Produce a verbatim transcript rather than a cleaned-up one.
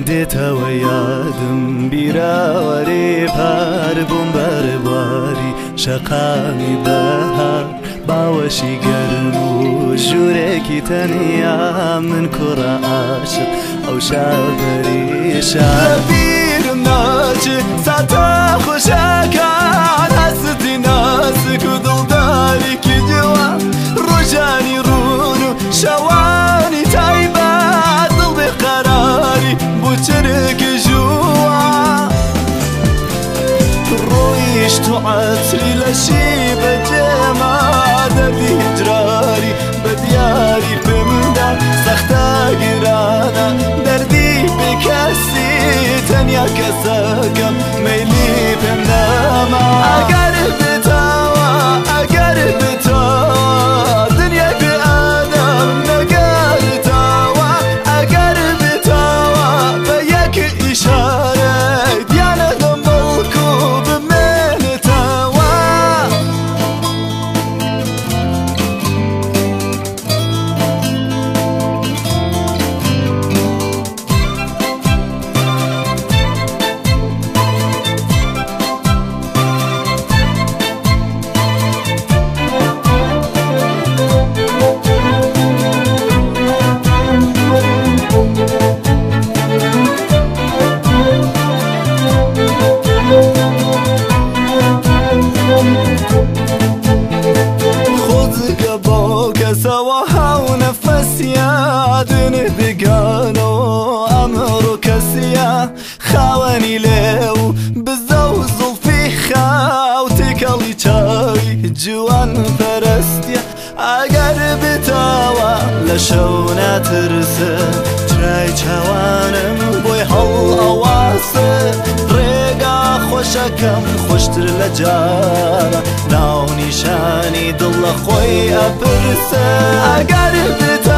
دێتەوە یادم بیراوەرێ پار بووم بەرەبواری شەقامی بەهار باوەشی گەرم و ژوورێکی تەنیا من کوڕە عاشق ئەو شابەریشە بیرم ناچێ ساتە خۆشەکان هەستی ناسک و دڵدارێکی جوان ڕۆژانی ڕوون و شەوانی تایبەت دڵ بێ قەراری بۆ چرکی ژوان ڕۆیشت و عەتری لەشی بەجێما دەردی هجراری بە دیاری پێمدا سەختە گرانە دەردی بێ کەسی تەنیا کەسەکەم مەیلی پێم نەما ئەگەر بێتەوە ئەگەر بێتەوە دنیای بێ ئادەم نەگەرتەوە ئەگەر بێتەوە بە یەک ئیشارەی دیانە دەمەڵک و بمێنێتەوە کەسەوە هاو نەفەسیە دوێنێ بێگانەوە ئەمڕۆ کەسیە خاوەنی لێو بزە و زوڵفی خاو تێکەڵی چاوی جوان پەرستیە ئەگەر بێتەوە لە شەو ناترسە چرای چاوانم بۆی هەڵ ئەواسە ڕێگا خۆشەکەم خۆشتر لە جارە ناو نیشانی دڵ لە خۆی ئەپرسە ئەگەر بێتە